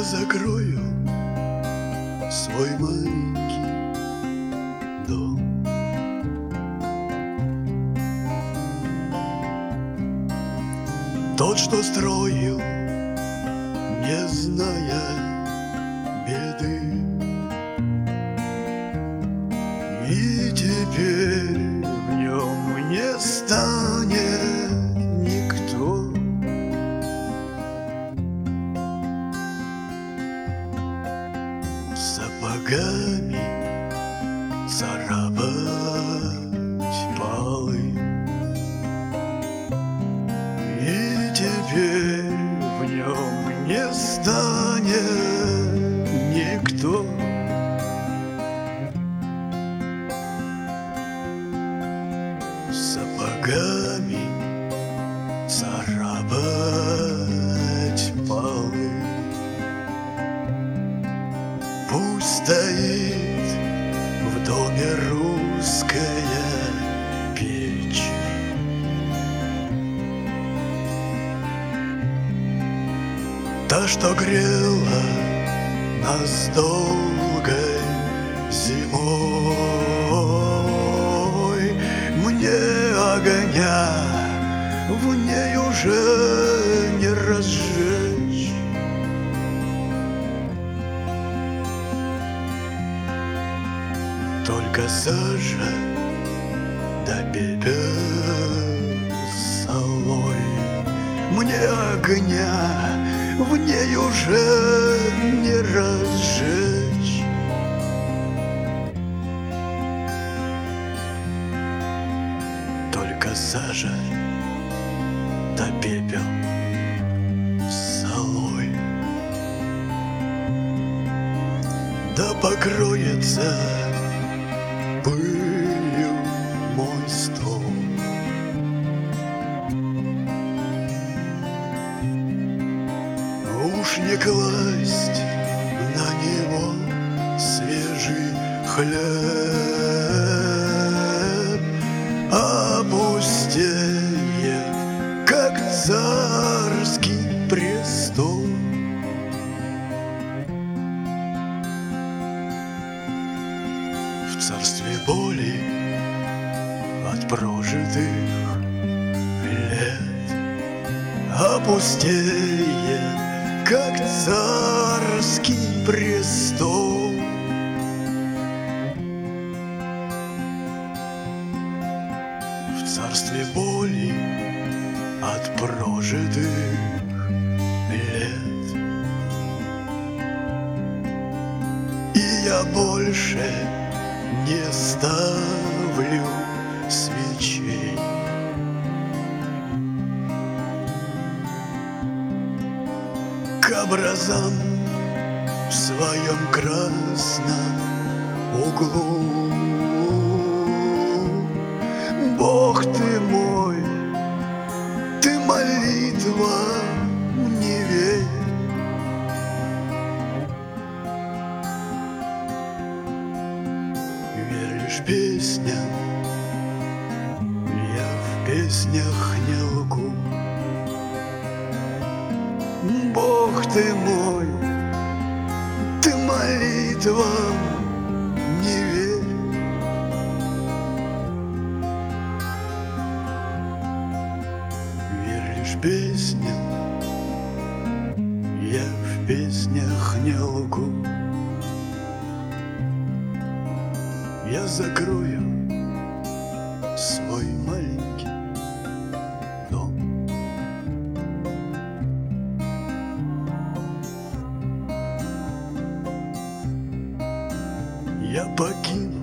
закрою свой маленький дом. Тот, что строил, не зная беды, и теперь в нем не станет никто. Сапогами царапать полы, и теперь в нем не станет никто. Сапогами царапать полы. Пусть стоит в доме русская печь, та, что грела нас долгой зимой. Мне огня в ней уже не разжечь. Только сажа да пепел солой. Мне огня в ней уже не разжечь. Только сажа да пепел солой. Да покроется пылью мой стол. Уж не класть на него свежий хлеб, а пустеет, как царский престол. В царстве боли от прожитых лет опустеет, как царский престол. В царстве боли от прожитых лет. И я больше не ставлю свечей. К образам в своем красном углу. Бог ты мой, ты молитва не верь. Верь лишь песням, я в песнях не лгу. Бог ты мой, ты молитвам не верь. Верь лишь песням, я в песнях не лгу. Я закрою свой маленький дом. Я покину